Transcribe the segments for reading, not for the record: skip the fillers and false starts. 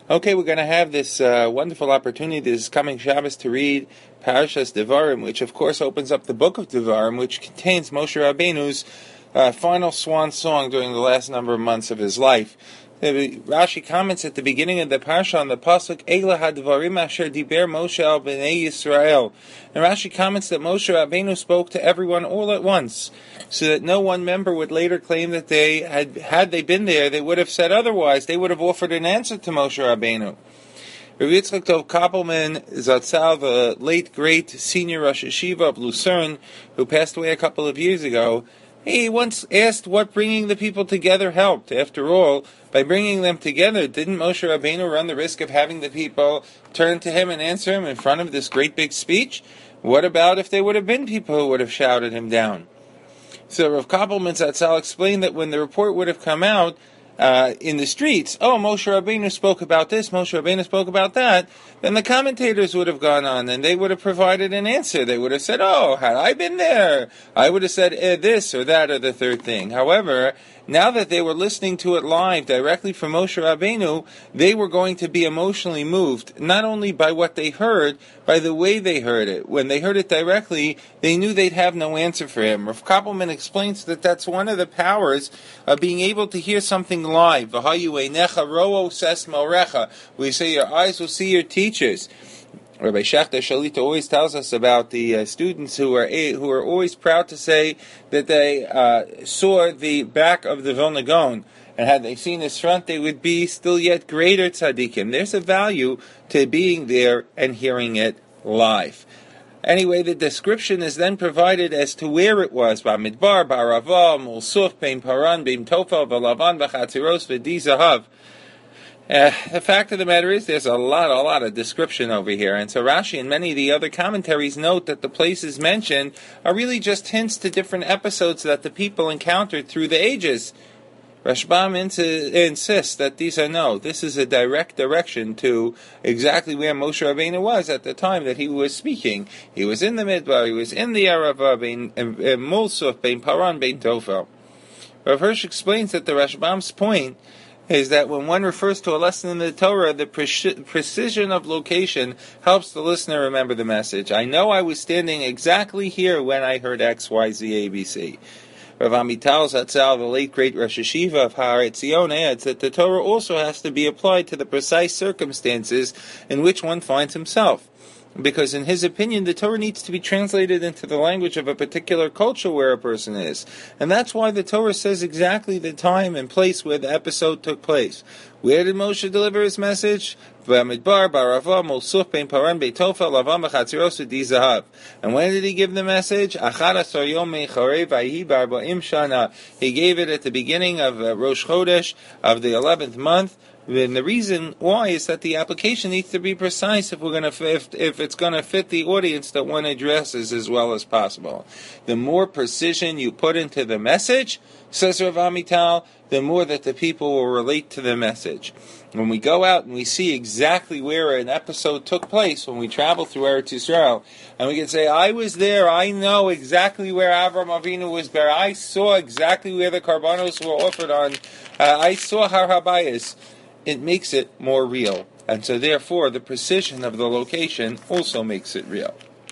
Okay, we're going to have this wonderful opportunity this coming Shabbos to read Parashas Devarim, which of course opens up the book of Devarim, which contains Moshe Rabbeinu's final swan song during the last number of months of his life. Rashi comments at the beginning of the Parsha on the pasuk Eila hadvarim asher diber Moshe al bnei Yisrael, and Rashi comments that Moshe Rabbeinu spoke to everyone all at once, so that no one member would later claim that they had they been there, they would have said otherwise. They would have offered an answer to Moshe Rabbeinu. Rabbi Yitzchak Tov Koppelman Zatzal, the late great senior Rosh Yeshiva of Lucerne, who passed away a couple of years ago, he once asked what bringing the people together helped. After all, by bringing them together, didn't Moshe Rabbeinu run the risk of having the people turn to him and answer him in front of this great big speech? What about if there would have been people who would have shouted him down? So Rav Koppelman Zatzal explained that when the report would have come out in the streets, Moshe Rabbeinu spoke about this, Moshe Rabbeinu spoke about that, then the commentators would have gone on and they would have provided an answer. They would have said, had I been there, I would have said this or that or the third thing. However, now that they were listening to it live directly from Moshe Rabbeinu, they were going to be emotionally moved, not only by what they heard, by the way they heard it. When they heard it directly, they knew they'd have no answer for him. Rav Koppelman explains that that's one of the powers of being able to hear something live. We say your eyes will see your teachers. Rabbi Shechter Shalita always tells us about the students who are always proud to say that they saw the back of the Vilna Gaon, and had they seen his front, they would be still yet greater tzaddikim. There's a value to being there and hearing it live. Anyway, the description is then provided as to where it was: Bamidbar, Barava, Mulsuf, Bein Paran, Bein Tofel, Velavan, V'chatziros, V'di Zahav. The fact of the matter is there's a lot of description over here, and so Rashi and many of the other commentaries note that the places mentioned are really just hints to different episodes that the people encountered through the ages. Rashbam insists that this is a direct direction to exactly where Moshe Rabbeinu was at the time that he was speaking. He was in the Midbar, he was in the Arava, Bein Mulsuf, Bein Paran, Bein Tofel. Rav Hirsch explains that the Rashbam's point is that when one refers to a lesson in the Torah, the precision of location helps the listener remember the message. I know I was standing exactly here when I heard X, Y, Z, ABC. Rav Amital Zatzal, the late great Rosh Yeshiva of Har Etzion, adds that the Torah also has to be applied to the precise circumstances in which one finds himself. Because in his opinion, the Torah needs to be translated into the language of a particular culture where a person is. And that's why the Torah says exactly the time and place where the episode took place. Where did Moshe deliver his message? Bamidbar, Barava, Mulsuf, Bein Paran, Bein Tofel, Lavan, V'chatziros, V'di Zahav. And when did he give the message? Achad asar yom meicharev v'ahi b'arba'im shana. He gave it at the beginning of Rosh Chodesh of the 11th month. And the reason why is that the application needs to be precise if it's going to fit the audience that one addresses as well as possible. The more precision you put into the message, says Rav Amital, the more that the people will relate to the message. When we go out and we see exactly where an episode took place, when we travel through Eretz Yisrael, and we can say, I was there, I know exactly where Avram Avinu was there, I saw exactly where the Karbanos were offered on, I saw Har Habayis, it makes it more real. And so therefore, the precision of the location also makes it real.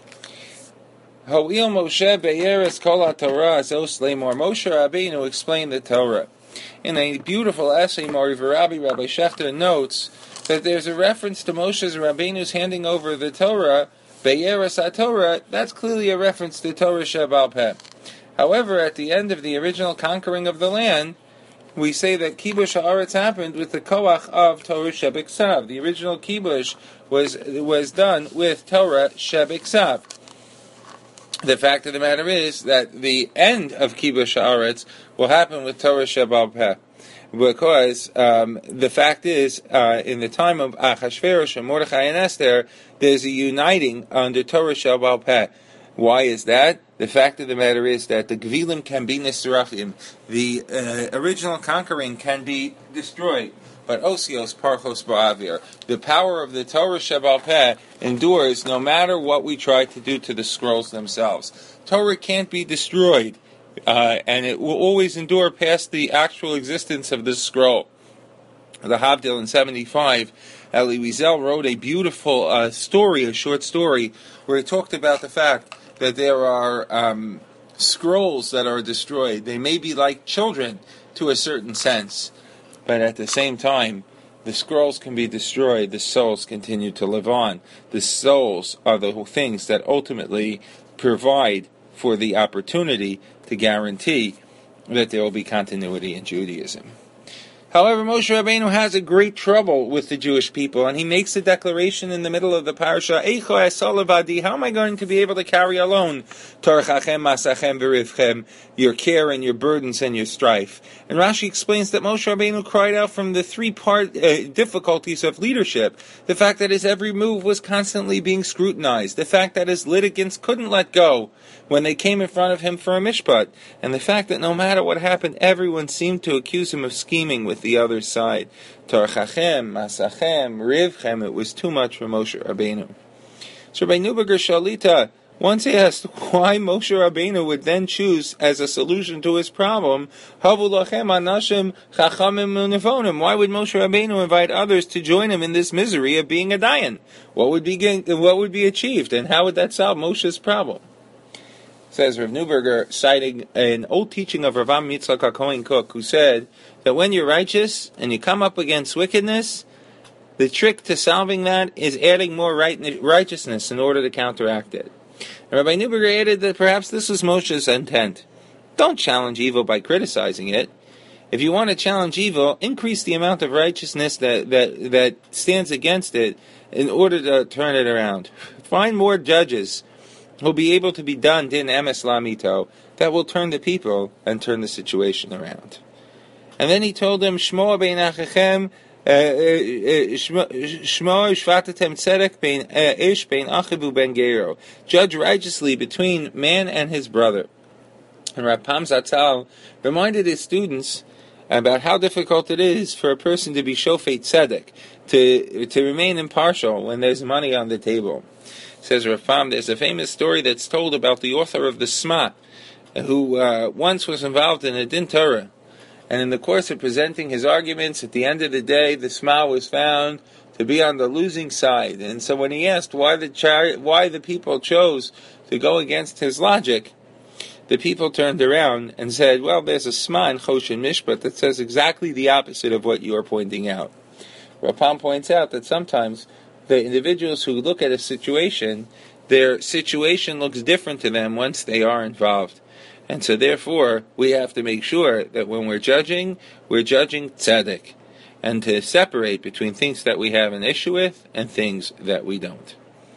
Ho'il Moshe be'eres kol ha'Torah zos le'mor. Moshe Rabbeinu explained the Torah. In a beautiful essay, Rabbi Shechter notes that there's a reference to Moshe's Rabbeinu's handing over the Torah, be'eres ha'Torah. That's clearly a reference to Torah Sheba'al Peh. However, at the end of the original conquering of the land, we say that Kibush Haaretz happened with the Koach of Torah Shebiksav. The original Kibush was done with Torah Shebiksav. The fact of the matter is that the end of Kibush Haaretz will happen with Torah Sheba'al Peh. Because the fact is, in the time of Achashverosh and Mordechai and Esther, there's a uniting under Torah Sheba'al Peh. Why is that? The fact of the matter is that the Gvilim can be Nisrafim. The original conquering can be destroyed. But Osios Parchos Ba'avir. The power of the Torah Sheba'al Peh endures no matter what we try to do to the scrolls themselves. Torah can't be destroyed. And it will always endure past the actual existence of the scroll. the Havdil in 75, Elie Wiesel wrote a beautiful story, a short story, where he talked about the fact that there are scrolls that are destroyed. They may be like children to a certain sense, but at the same time, the scrolls can be destroyed, the souls continue to live on. The souls are the things that ultimately provide for the opportunity to guarantee that there will be continuity in Judaism. However, Moshe Rabbeinu has a great trouble with the Jewish people, and he makes a declaration in the middle of the parasha, Eicho esalavadi, how am I going to be able to carry alone torchachem, masachem, v'rivchem, your care and your burdens and your strife? And Rashi explains that Moshe Rabbeinu cried out from the three-part difficulties of leadership. The fact that his every move was constantly being scrutinized, the fact that his litigants couldn't let go when they came in front of him for a mishpat, and the fact that no matter what happened, everyone seemed to accuse him of scheming with the other side. Torchachem, masachem, rivchem, it was too much for Moshe Rabbeinu. So Rabbi Neuberger Shalita once asked why Moshe Rabbeinu would then choose as a solution to his problem, Havu lachem anashim chachamim unevonim. Why would Moshe Rabbeinu invite others to join him in this misery of being a dayan? What would be achieved, and how would that solve Moshe's problem? Says Rav Neuberger, citing an old teaching of Rav Am Yitzchak HaKohen Kook, who said that when you're righteous and you come up against wickedness, the trick to solving that is adding more righteousness in order to counteract it. And Rabbi Neuberger added that perhaps this was Moshe's intent. Don't challenge evil by criticizing it. If you want to challenge evil, increase the amount of righteousness that stands against it in order to turn it around. Find more judges will be able to be done din emes lamito, that will turn the people and turn the situation around. And then he told them, Shmo bein achechem, Shmo shvatatem tzedek bein ish bein achivu ben gero. Judge righteously between man and his brother. And Rav Pam Zatzal reminded his students about how difficult it is for a person to be shofet tzedek, to remain impartial when there's money on the table. Says Rav Pam, there's a famous story that's told about the author of the Sma, who once was involved in a din Torah, and in the course of presenting his arguments, at the end of the day, the Sma was found to be on the losing side. And so when he asked why the people chose to go against his logic, the people turned around and said, well, there's a Sma in Choshen Mishpat that says exactly the opposite of what you are pointing out. Rav Pam points out that sometimes the individuals who look at a situation, their situation looks different to them once they are involved. And so therefore, we have to make sure that when we're judging tzedek, and to separate between things that we have an issue with and things that we don't.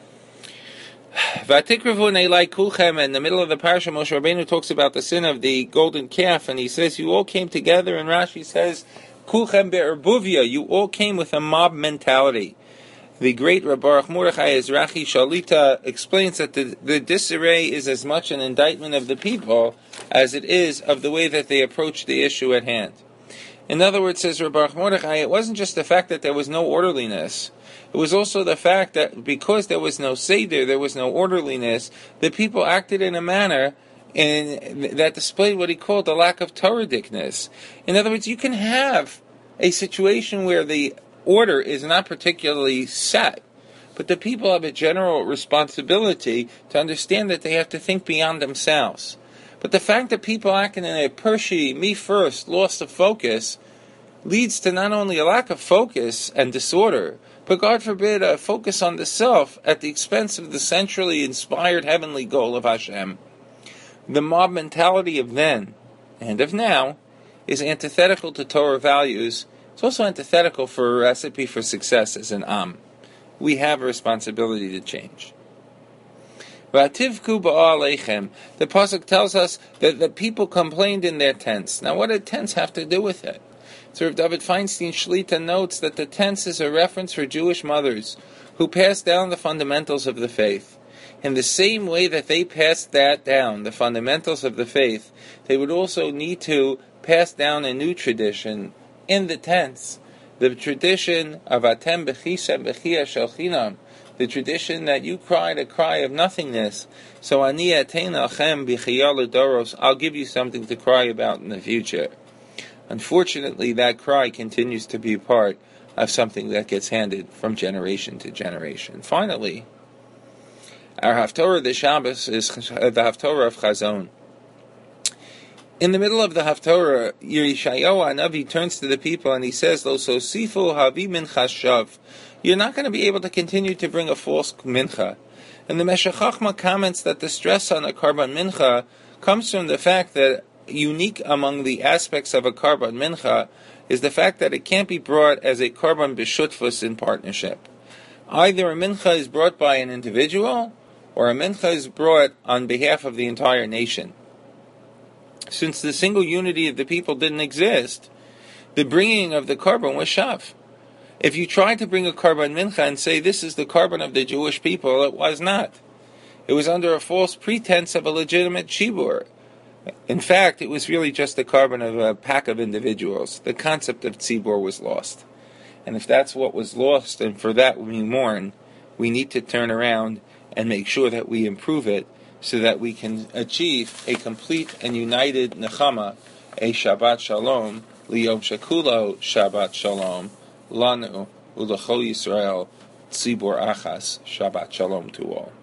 V'atikravu in the middle of the parasha, Moshe Rabbeinu talks about the sin of the golden calf, and he says, you all came together, and Rashi says, kulchem be'erbuvia, you all came with a mob mentality. The great Reb Baruch Mordechai Ezrachi Shalita explains that the disarray is as much an indictment of the people as it is of the way that they approach the issue at hand. In other words, says Reb Baruch Mordechai, it wasn't just the fact that there was no orderliness. It was also the fact that because there was no seder, there was no orderliness, the people acted in a manner that displayed what he called a lack of Torah-dicness. In other words, you can have a situation where the order is not particularly set, but the people have a general responsibility to understand that they have to think beyond themselves. But the fact that people acting in a Pershi, me first, loss of focus, leads to not only a lack of focus and disorder, but God forbid a focus on the self at the expense of the centrally inspired heavenly goal of Hashem. The mob mentality of then and of now is antithetical to Torah values. It's also antithetical for a recipe for success as an Am. We have a responsibility to change. V'ativku ba'aleichem. The pasuk tells us that the people complained in their tents. Now, what did tents have to do with it? So Rav David Feinstein Shlita notes that the tents is a reference for Jewish mothers who passed down the fundamentals of the faith. In the same way that they passed that down, the fundamentals of the faith, they would also need to pass down a new tradition in the tents, the tradition of Atem Bechisem Bechia Shalchinam, the tradition that you cried a cry of nothingness. So Ani Atein Achem B'Chiyah L'Doros, I'll give you something to cry about in the future. Unfortunately, that cry continues to be part of something that gets handed from generation to generation. Finally, our Haftorah the Shabbos is the Haftorah of Chazon. In the middle of the Haftorah, Yeshayahu Hanavi turns to the people and he says, "Lo sosifu havi mincha shav." You're not going to be able to continue to bring a false mincha. And the Meshech Chochmah comments that the stress on a karban mincha comes from the fact that unique among the aspects of a karban mincha is the fact that it can't be brought as a karban b'shutfus in partnership. Either a mincha is brought by an individual, or a mincha is brought on behalf of the entire nation. Since the single unity of the people didn't exist, the bringing of the karban was shav. If you tried to bring a karban mincha and say this is the karban of the Jewish people, it was not. It was under a false pretense of a legitimate shibur. In fact, it was really just the karban of a pack of individuals. The concept of tzibur was lost. And if that's what was lost, and for that we mourn, we need to turn around and make sure that we improve it so that we can achieve a complete and united nechama, a Shabbat Shalom, liyom shekulo Shabbat Shalom, lanu ulachol Yisrael, tzibur achas, Shabbat Shalom to all.